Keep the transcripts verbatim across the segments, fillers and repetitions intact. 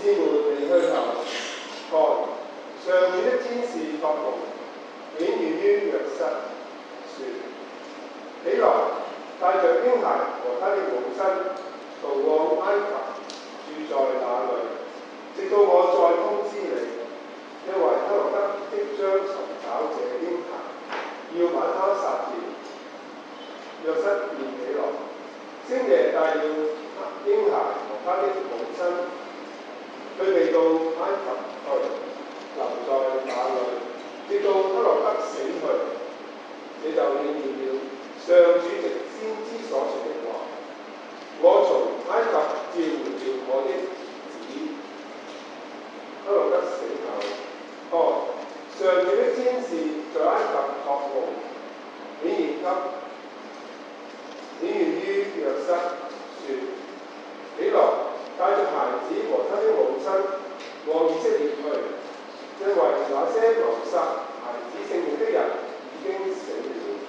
師們離去後，看上主的天使發夢，顯現於約瑟，說：起來，帶着嬰孩和他的母親逃往埃及，住在那裏，直到我再通知你，因為黑落德即將尋找這嬰孩，要把他殺掉。約瑟便起來，星夜帶了嬰孩和他的母親，佢哋到埃及去，留在那裏，直到黑落德死去。這就應驗了上主藉先知所說的話：我從埃及召回了我的子。黑落德死後，看上主的天使在埃及託夢，顯現給顯現於約瑟，說：起來，帶着孩子和他的母親往以色列去，因為那些謀殺孩子性命的人已經死了。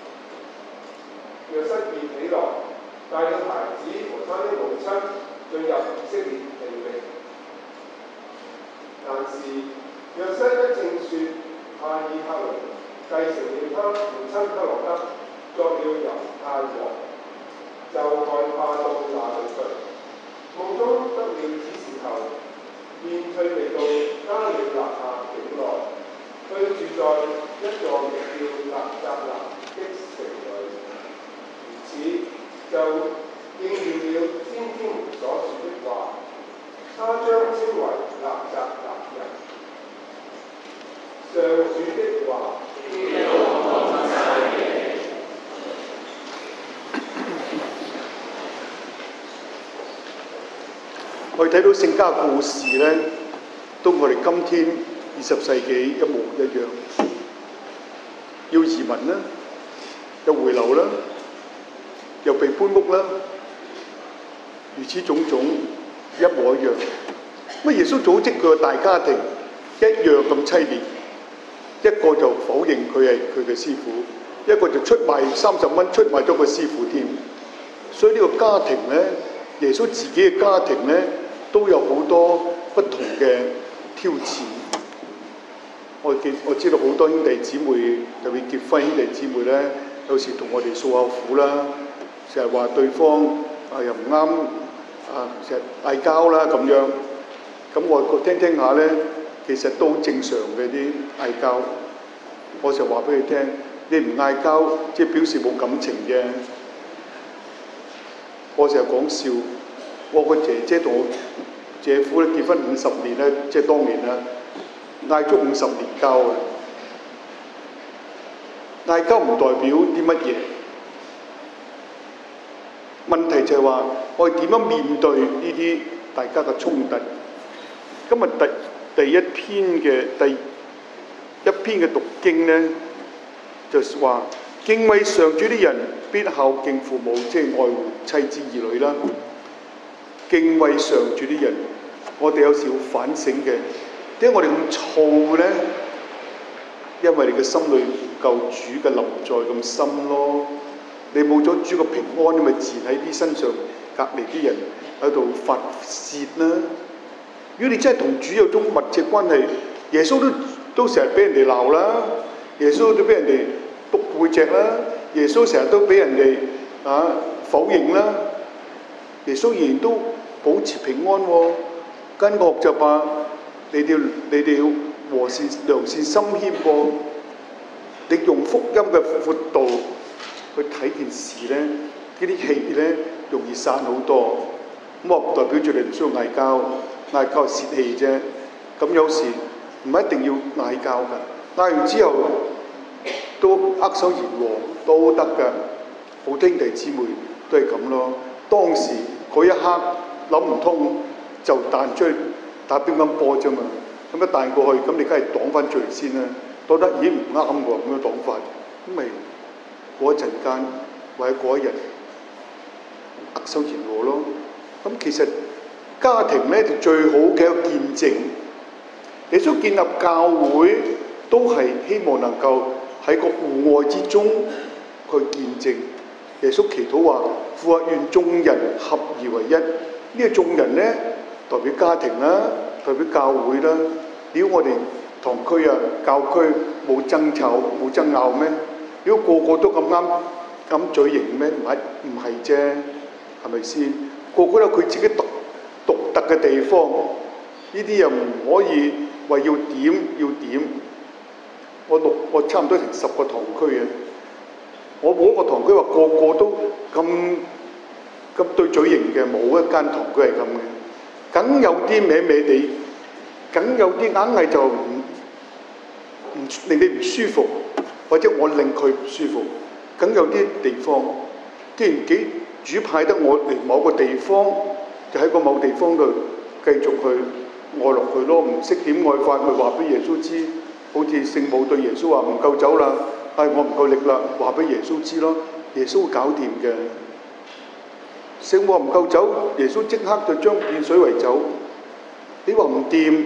約瑟便起來，帶了孩子和他的母親進入以色列地域。但是約瑟一正說阿爾克倫繼承了他父親黑落德作了猶太王，就害怕到那裏去。夢中得了指示後，便退避到加里肋亞境內，居住在一座名叫納匝肋的城裏。如此就應驗了先知們所說的話，他將稱為納匝肋人。上主的話。 我哋睇到聖家故事咧，都我哋今天二十世紀一模一樣，要移民啦，又回流啦，又被搬屋啦，如此種種一模一樣。乜耶穌組織佢個大家庭一樣咁凄烈，一個就否認佢係佢嘅師傅，一個就出賣三十蚊出賣咗個師傅添。所以呢個家庭咧，耶穌自己嘅家庭咧，都有好多不同嘅挑戰。我記我知道好多兄弟姊妹特別結婚兄弟姊妹咧，有時同我哋訴下苦啦，成日話對方啊又唔啱啊，成日嗌交啦咁樣。咁我聽聽下咧，其實都好正常嘅啲嗌交。我就話俾佢聽，你唔嗌交，即係表示冇感情嘅。我成日講笑。我個姐姐同我姐夫咧結婚五十年咧，即係當年啦，嗌足五十年交嘅。嗌交唔代表啲乜嘢，問題就係話我哋點樣面對呢啲大家嘅衝突。今日第第一篇嘅第一篇嘅讀經咧，就話敬畏上主啲人必孝敬父母，即係愛護妻子兒女啦。敬畏上主啲人，我哋有時要反省嘅。點解我哋咁燥咧？因為你嘅心裏唔夠主嘅臨在咁深咯。你冇咗主嘅平安，你咪自然喺啲身上隔離啲人喺度發泄啦。如果你真係同主有種密切關係，耶穌都都成日俾人哋鬧啦，耶穌都俾人哋督背脊啦，耶穌成日都俾人哋啊否認啦，耶穌仍然都保持平安喎。跟我學習啊，你哋你哋要和善良善心謙喎。你用福音嘅闊度去睇件事咧，呢啲氣咧容易散好多。咁我唔代表住你唔需要嗌交，嗌交係泄氣啫。咁有時唔一定要嗌交㗎，嗌完之後都握手言和都得㗎。好兄弟姊妹都係咁咯。當時嗰一刻諗唔通，就彈出去打乒乓波啫嘛。咁一彈過去，咁你梗係擋翻出嚟先啦。覺得已經唔啱喎，咁樣擋法，咁咪嗰一陣間或者嗰一日握手言和咯。咁其實家庭咧就最好嘅一個見證。耶穌建立教會都係希望能夠喺個互愛之中去見證。耶穌祈禱話：父啊，願眾人合而為一。呢、這個眾人咧代表家庭啦、 代表教會啦。如果我哋堂區啊、教區冇爭吵、冇爭拗咩？如果個個都咁啱咁嘴型咩？唔係唔係啫，係咪先？個個有佢自己獨獨特嘅地方，呢啲又唔可以話要點要點。我六我差唔多成十個堂區啊，我冇一個堂區話個個都咁咁對嘴型嘅，冇一間堂區係咁嘅。梗有啲歪歪地，梗有啲硬係就唔唔令你唔舒服，或者我令佢唔舒服。梗有啲地方，既然幾主派得我嚟某個地方，就喺個某地方度繼續去愛落去咯。唔識點愛法，咪話俾耶穌知。好似聖母對耶穌話唔夠酒啦，唉、哎、我唔夠力啦，話俾耶穌知咯。耶穌會搞掂嘅。聖母話唔夠酒，耶穌即刻就將變水為酒。你話唔掂，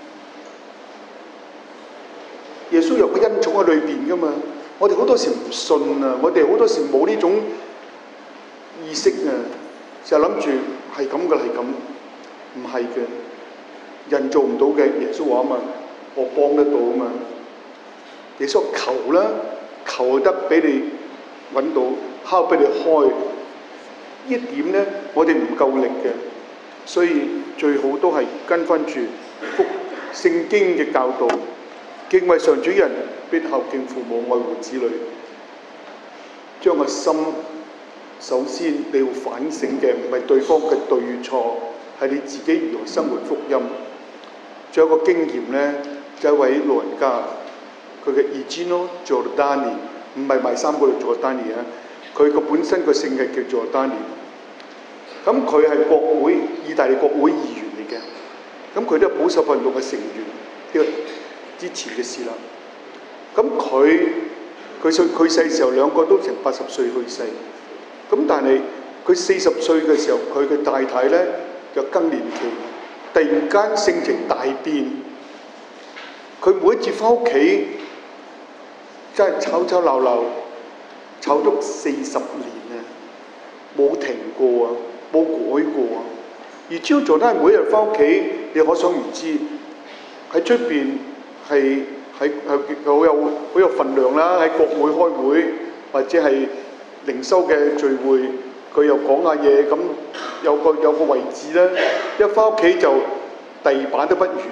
耶穌有個恩寵喺裏邊噶嘛。我哋好多時唔信啊，我哋好多時冇呢種意識啊，就諗住係咁嘅，係咁，唔係嘅，人做唔到嘅。耶穌話啊嘛，我幫得到啊嘛。耶穌求啦，求得俾你揾到，敲俾你開。呢一點咧，我哋唔夠力嘅，所以最好都係跟翻住福聖經嘅教導，敬畏上主人必孝敬父母，愛護子女。將個心首先你要反省嘅唔係對方嘅對錯，係你自己如何生活福音。仲有個經驗咧，就係一位老人家，佢嘅 Eugenio Giordani， 唔係賣衫嗰度做 Giordani 啊。佢個本身個姓係叫做 Giordani， 咁佢係國會意大利國會議員嚟嘅，咁佢都係保守運動嘅成員，呢個之前嘅事啦。咁佢佢細佢細時候兩個都成八十歲去世，咁但係佢四十歲嘅時候，佢嘅太太咧就更年期，突然間性情大變，佢每一次翻屋企真係吵吵鬧鬧。炒足四十年啊，冇停過啊，冇改過啊。而朝早都係每日翻屋企，你可想而知喺出邊係係係好有好有份量啦。喺國會開會或者係靈修嘅聚會，佢又講下嘢，咁有個有個位置啦。一翻屋企就地板都不如，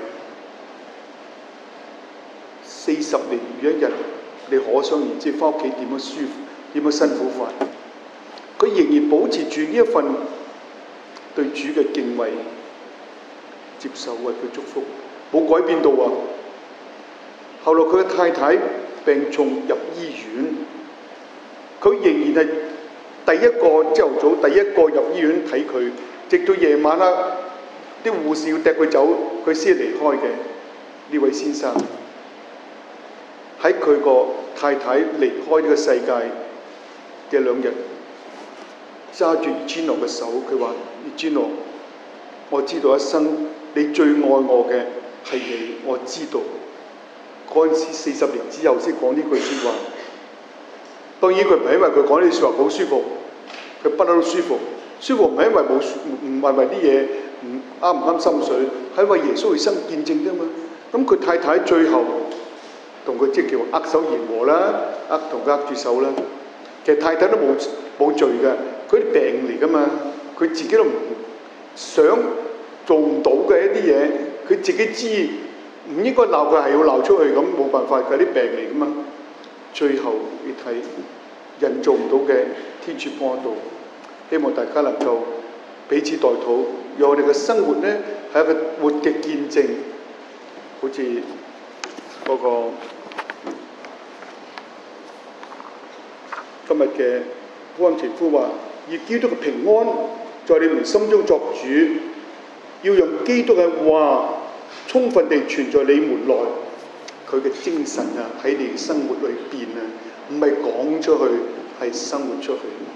四十年如一日，你可想而知翻屋企點樣舒服。點樣辛苦法？佢仍然保持住呢一份對主嘅敬畏，接受為佢祝福，冇改變到啊！後來佢嘅太太病重入醫院，佢仍然係第一個朝頭早第一個入醫院睇佢，直到夜晚啦，啲護士要掟佢走，佢先離開嘅。呢位先生喺佢個太太離開呢個世界嘅兩日，揸住 Eugenio 嘅手，佢話 Eugenio， 我知道一生你最愛我嘅係你，我知道。嗰陣時四十年之後先講呢句説話。當然佢唔係因為佢講呢句説話好舒服，佢不嬲都舒服。舒服唔係因為冇唔係為啲嘢唔啱唔啱心水，係為耶穌去生見證啫嘛。咁佢太太最後同佢即係叫握手言和啦，握同佢握住手啦。其實太太都冇冇罪嘅，佢啲病嚟噶嘛，佢自己都唔想做唔到嘅一啲嘢，佢自己知唔應該鬧佢，係要鬧出去咁，冇辦法，佢啲病嚟噶嘛。最後你睇人做唔到嘅，天主幫到。希望大家能夠彼此代禱，讓我哋嘅生活咧係一個活嘅見證，好似嗰個今日嘅福音前夫話：以基督嘅平安在你們心中作主，要讓基督嘅話充分地存在你們內。佢嘅精神啊，喺你生活裏邊啊，唔係講出去，係生活出去。